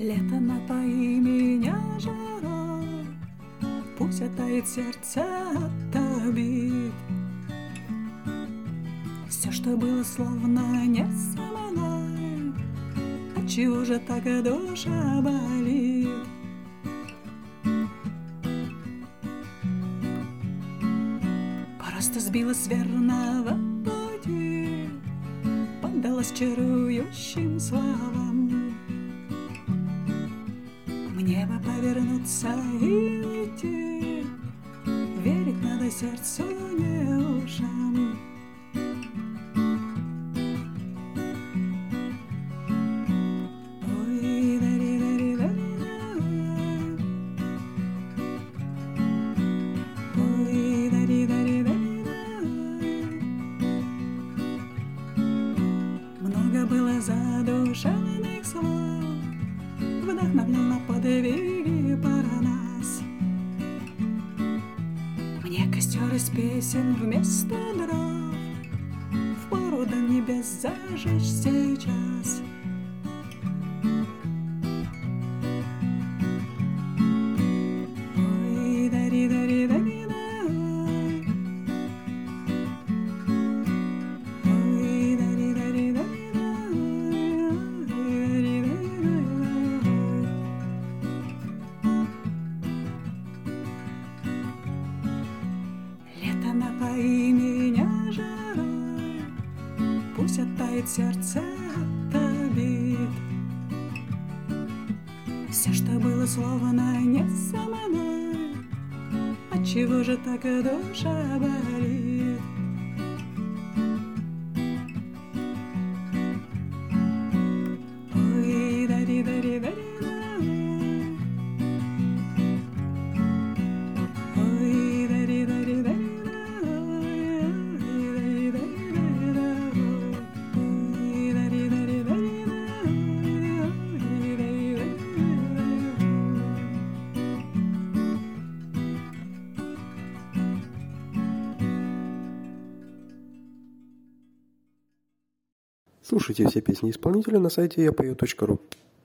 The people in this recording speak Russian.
Лето, напои меня жарой, пусть оттает сердце от обид. Все, что было, словно не со мной, отчего же так и душа болит? Просто сбилась с верного пути, поддалась чарующим словам. Мне бы повернуться и уйти, верить надо сердцу, не ушам. Ой, дари-дари-дари-да, ой, дари-дари-дари-да. Много было задушевных слов, вдохновлен на подвиги пара нас. Мне костер из песен вместо дров, впору до небес зажечь сейчас. Ой, дари-дари-дари-да, ой, дари-дари-дари-да, ой, дари-дари-дари-да. Лето, напои меня жарой, пусть оттает сердце от обид. Все, что было, словно не со мной, отчего же так и душа болит? Ой, дари-дари-дари-да, ой, дари-дари-дари-да, ой, дари-дари-дари-да, ой, дари-дари-дари-да, ой, дари-дари-дари-да. Слушайте все песни исполнителя на сайте yapою.ru.